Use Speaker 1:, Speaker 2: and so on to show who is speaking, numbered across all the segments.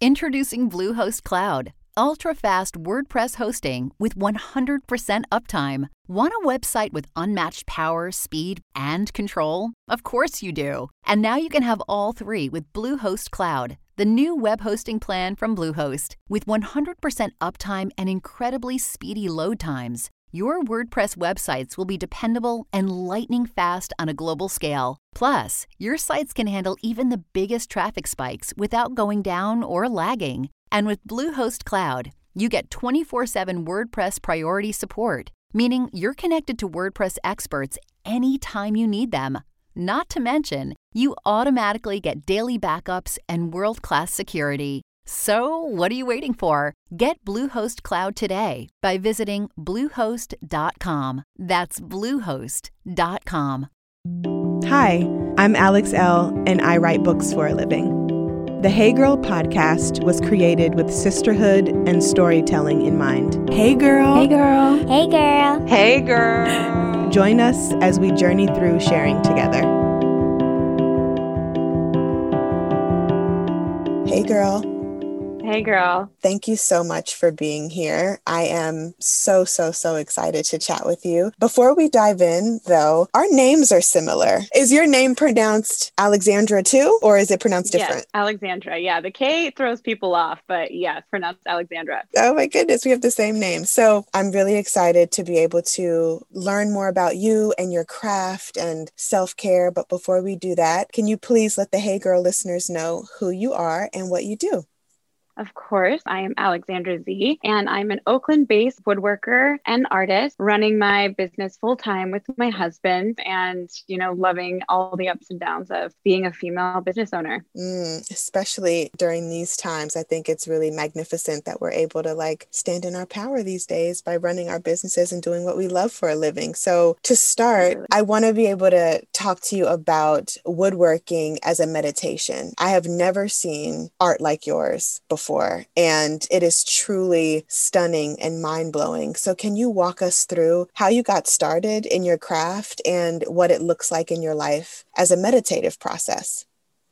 Speaker 1: Introducing Bluehost Cloud, ultra-fast WordPress hosting with 100% uptime. Want a website with unmatched power, speed, and control? Of course you do. And now you can have all three with Bluehost Cloud, the new web hosting plan from Bluehost. With 100% uptime and incredibly speedy load times, your WordPress websites will be dependable and lightning fast on a global scale. Plus, your sites can handle even the biggest traffic spikes without going down or lagging. And with Bluehost Cloud, you get 24/7 WordPress priority support, meaning you're connected to WordPress experts anytime you need them. Not to mention, you automatically get daily backups and world-class security. So, what are you waiting for? Get Bluehost Cloud today by visiting Bluehost.com. That's Bluehost.com.
Speaker 2: Hi, I'm Alex Elle, and I write books for a living. The Hey Girl podcast was created with sisterhood and storytelling in mind. Hey girl.
Speaker 3: Hey girl.
Speaker 4: Hey girl.
Speaker 5: Hey girl.
Speaker 2: Join us as we journey through sharing together. Hey girl.
Speaker 5: Hey girl.
Speaker 2: Thank you so much for being here. I am so excited to chat with you. Before we dive in, though, our names are similar. Is your name pronounced Alexandra too, or is it pronounced different?
Speaker 5: Yes, Alexandra. Yeah, the K throws people off, but yes, pronounced Alexandra.
Speaker 2: Oh my goodness, we have the same name. So I'm really excited to be able to learn more about you and your craft and self-care. But before we do that, can you please let the Hey Girl listeners know who you are and what you do?
Speaker 5: Of course, I am Alexandra Z, and I'm an Oakland-based woodworker and artist running my business full-time with my husband and, loving all the ups and downs of being a female business owner.
Speaker 2: Especially during these times, I think it's really magnificent that we're able to stand in our power these days by running our businesses and doing what we love for a living. So to start,
Speaker 5: Absolutely.
Speaker 2: I want to be able to talk to you about woodworking as a meditation. I have never seen art like yours before. And it is truly stunning and mind-blowing. So can you walk us through how you got started in your craft and what it looks like in your life as a meditative process?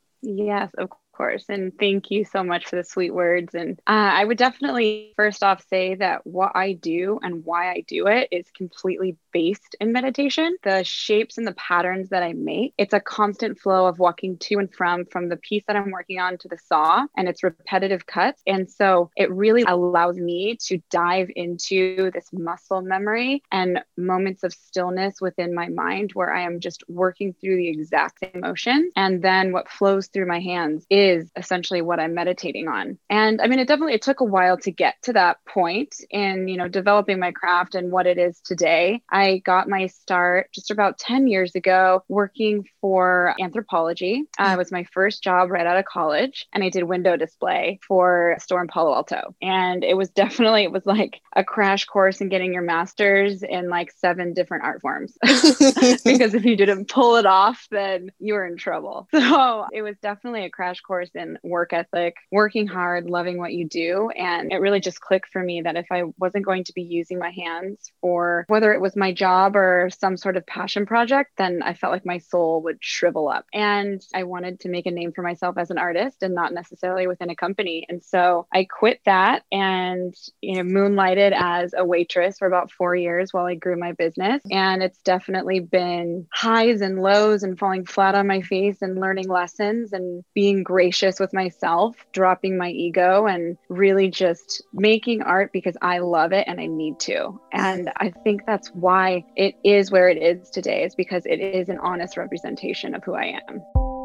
Speaker 5: Yes, of course. And thank you so much for the sweet words. And I would definitely first off say that what I do and why I do it is completely based in meditation. The shapes and the patterns that I make, it's a constant flow of walking to and from the piece that I'm working on to the saw, and it's repetitive cuts. And so it really allows me to dive into this muscle memory and moments of stillness within my mind where I am just working through the exact same motion. And then what flows through my hands is essentially what I'm meditating on. And I mean, it took a while to get to that point in, developing my craft and what it is today. I got my start just about 10 years ago working for Anthropologie. It was my first job right out of college, and I did window display for a store in Palo Alto. And it was like a crash course in getting your master's in 7 different art forms. Because if you didn't pull it off, then you were in trouble. So it was definitely a crash course in work ethic, working hard, loving what you do. And it really just clicked for me that if I wasn't going to be using my hands for whether it was my job or some sort of passion project, then I felt like my soul would shrivel up. And I wanted to make a name for myself as an artist and not necessarily within a company. And so I quit that and, moonlighted as a waitress for about 4 years while I grew my business. And it's definitely been highs and lows and falling flat on my face and learning lessons and being gracious with myself, dropping my ego, and really just making art because I love it and I need to. And I think that's why it is where it is today, is because it is an honest representation of who I am.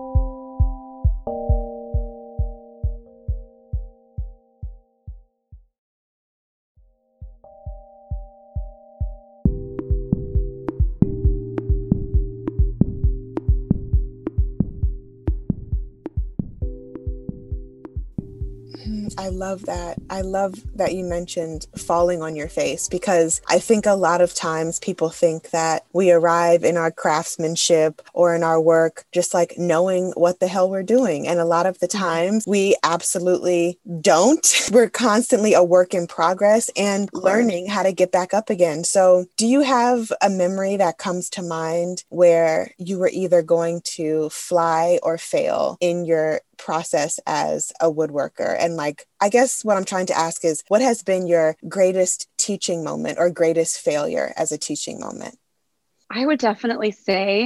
Speaker 2: I love that. I love that you mentioned falling on your face, because I think a lot of times people think that we arrive in our craftsmanship or in our work just knowing what the hell we're doing. And a lot of the times we absolutely don't. We're constantly a work in progress and learning how to get back up again. So do you have a memory that comes to mind where you were either going to fly or fail in your process as a woodworker? And like, I guess what I'm trying to ask is, what has been your greatest teaching moment or greatest failure as a teaching moment?
Speaker 5: I would definitely say,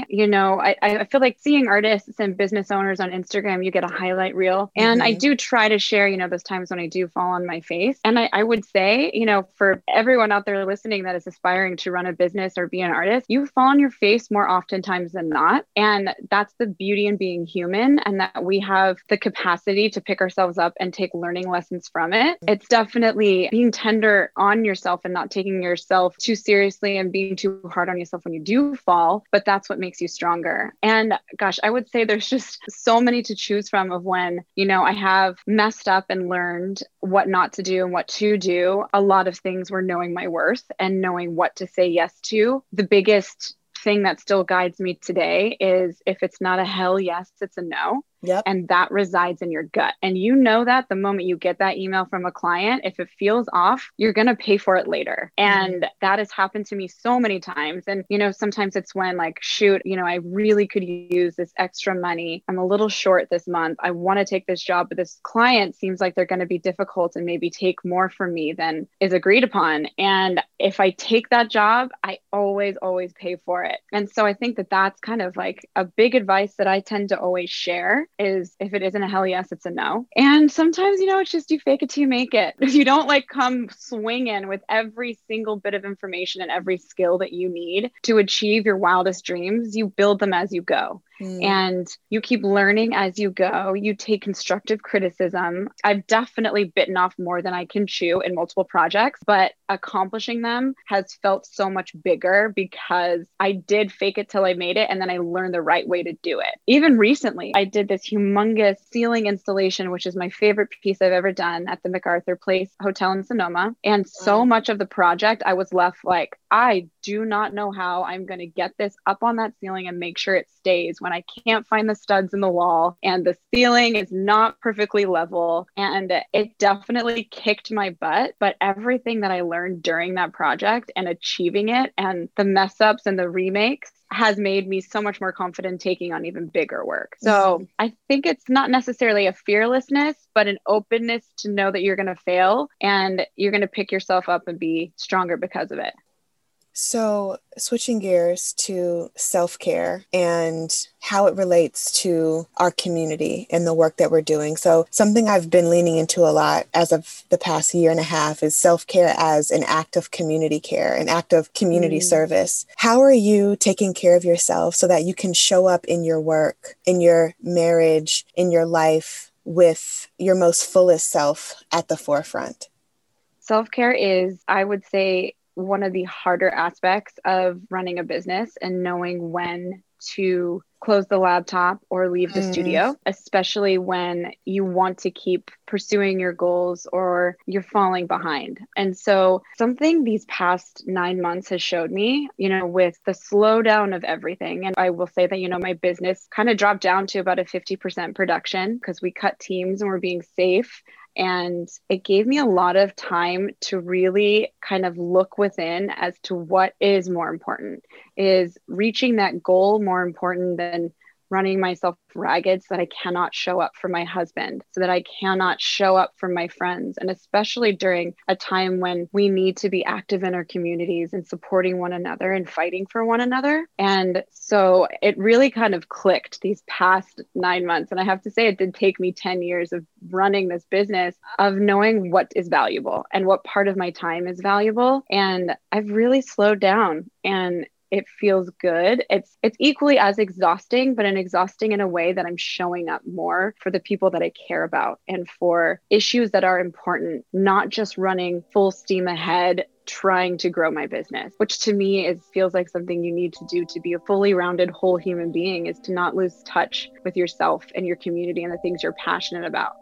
Speaker 5: I feel like seeing artists and business owners on Instagram, you get a highlight reel. And I do try to share, those times when I do fall on my face. And I would say, for everyone out there listening that is aspiring to run a business or be an artist, you fall on your face more oftentimes than not. And that's the beauty in being human, and that we have the capacity to pick ourselves up and take learning lessons from it. It's definitely being tender on yourself and not taking yourself too seriously and being too hard on yourself when you do fall, but that's what makes you stronger. And gosh, I would say there's just so many to choose from of when, I have messed up and learned what not to do and what to do. A lot of things were knowing my worth and knowing what to say yes to. The biggest thing that still guides me today is, if it's not a hell yes, it's a no.
Speaker 2: Yep.
Speaker 5: And that resides in your gut. And you know that the moment you get that email from a client, if it feels off, you're going to pay for it later. And that has happened to me so many times. And, sometimes it's when like, shoot, I really could use this extra money. I'm a little short this month. I want to take this job, but this client seems like they're going to be difficult and maybe take more from me than is agreed upon. And if I take that job, I always pay for it. And so I think that that's kind of like a big advice that I tend to always share is, if it isn't a hell yes, it's a no. And sometimes, it's just you fake it till you make it. If you don't like come swinging with every single bit of information and every skill that you need to achieve your wildest dreams, you build them as you go. And you keep learning as you go. You take constructive criticism. I've definitely bitten off more than I can chew in multiple projects, but accomplishing them has felt so much bigger because I did fake it till I made it. And then I learned the right way to do it. Even recently, I did this humongous ceiling installation, which is my favorite piece I've ever done, at the MacArthur Place Hotel in Sonoma. And so much of the project, I was left like, I do not know how I'm going to get this up on that ceiling and make sure it stays when I can't find the studs in the wall and the ceiling is not perfectly level. And it definitely kicked my butt. But everything that I learned during that project and achieving it, and the mess ups and the remakes, has made me so much more confident taking on even bigger work. So I think it's not necessarily a fearlessness, but an openness to know that you're going to fail and you're going to pick yourself up and be stronger because of it.
Speaker 2: So switching gears to self-care and how it relates to our community and the work that we're doing. So something I've been leaning into a lot as of the past year and a half is self-care as an act of community care, an act of community service. How are you taking care of yourself so that you can show up in your work, in your marriage, in your life with your most fullest self at the forefront?
Speaker 5: Self-care is, I would say, one of the harder aspects of running a business and knowing when to close the laptop or leave the studio, especially when you want to keep pursuing your goals or you're falling behind. And so something these past 9 months has showed me, with the slowdown of everything. And I will say that, my business kind of dropped down to about a 50% production because we cut teams and we're being safe. And it gave me a lot of time to really kind of look within as to what is more important. Is reaching that goal more important than running myself ragged so that I cannot show up for my husband, so that I cannot show up for my friends, and especially during a time when we need to be active in our communities and supporting one another and fighting for one another. And so it really kind of clicked these past 9 months. And I have to say, it did take me 10 years of running this business, of knowing what is valuable and what part of my time is valuable. And I've really slowed down, and it feels good. It's equally as exhausting, but exhausting in a way that I'm showing up more for the people that I care about and for issues that are important, not just running full steam ahead trying to grow my business, which to me feels like something you need to do to be a fully rounded whole human being, is to not lose touch with yourself and your community and the things you're passionate about.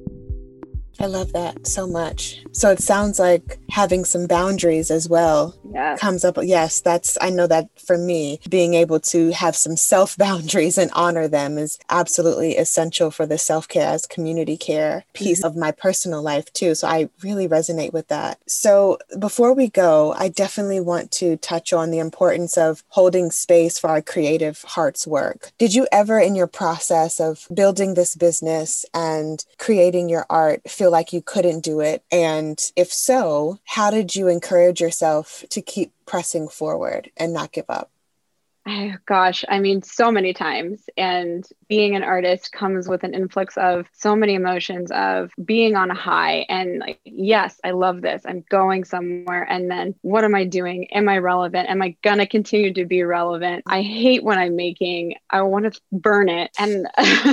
Speaker 2: I love that so much. So it sounds like having some boundaries as well comes up. Yes, I know that for me, being able to have some self boundaries and honor them is absolutely essential for the self-care as community care piece of my personal life too. So I really resonate with that. So before we go, I definitely want to touch on the importance of holding space for our creative heart's work. Did you ever in your process of building this business and creating your art feel like you couldn't do it? And if so, how did you encourage yourself to keep pressing forward and not give up?
Speaker 5: Oh, gosh, I mean, so many times. And being an artist comes with an influx of so many emotions of being on a high and like, yes, I love this. I'm going somewhere. And then what am I doing? Am I relevant? Am I going to continue to be relevant? I hate what I'm making. I want to burn it. And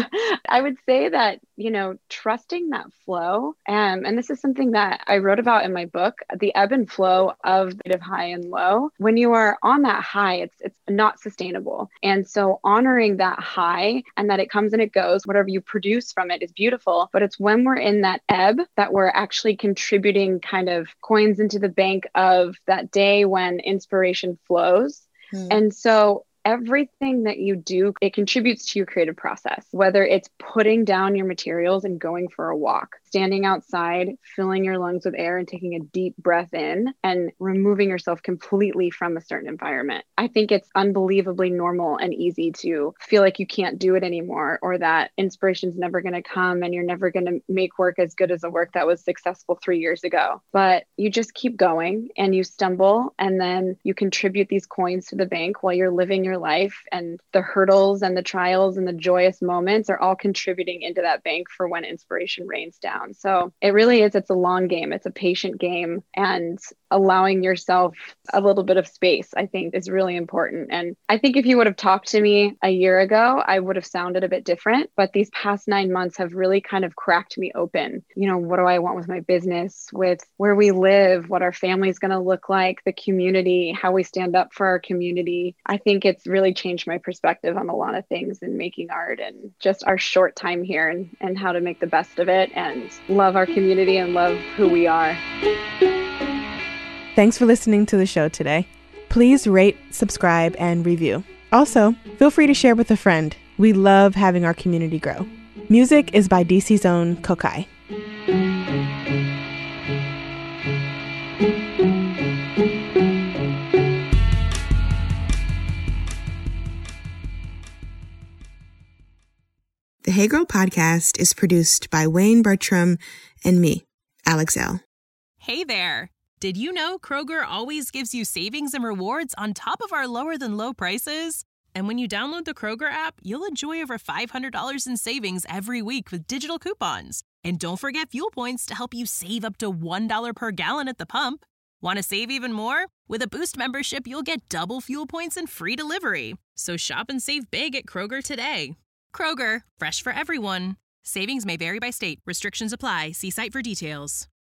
Speaker 5: I would say that, trusting that flow. And this is something that I wrote about in my book, the ebb and flow of creative high and low. When you are on that high, it's not sustainable. And so honoring that high and that it comes and it goes, whatever you produce from it is beautiful. But it's when we're in that ebb that we're actually contributing kind of coins into the bank of that day when inspiration flows. And so everything that you do, it contributes to your creative process, whether it's putting down your materials and going for a walk, standing outside, filling your lungs with air and taking a deep breath in and removing yourself completely from a certain environment. I think it's unbelievably normal and easy to feel like you can't do it anymore or that inspiration's never going to come and you're never going to make work as good as the work that was successful 3 years ago. But you just keep going and you stumble and then you contribute these coins to the bank while you're living your life, and the hurdles and the trials and the joyous moments are all contributing into that bank for when inspiration rains down. So it really is, it's a long game. It's a patient game, and allowing yourself a little bit of space, I think, is really important. And I think if you would have talked to me a year ago, I would have sounded a bit different, but these past 9 months have really kind of cracked me open. What do I want with my business, with where we live, what our family is going to look like, the community, how we stand up for our community. I think it's really changed my perspective on a lot of things in making art and just our short time here and how to make the best of it and love our community and love who we are.
Speaker 3: Thanks for listening to the show today. Please rate, subscribe, and review. Also, feel free to share with a friend. We love having our community grow. Music is by DC's own Kokai.
Speaker 2: The Hey Girl podcast is produced by Wayne Bertram and me, Alex Elle.
Speaker 4: Hey there. Did you know Kroger always gives you savings and rewards on top of our lower than low prices? And when you download the Kroger app, you'll enjoy over $500 in savings every week with digital coupons. And don't forget fuel points to help you save up to $1 per gallon at the pump. Want to save even more? With a Boost membership, you'll get double fuel points and free delivery. So shop and save big at Kroger today. Kroger, fresh for everyone. Savings may vary by state. Restrictions apply. See site for details.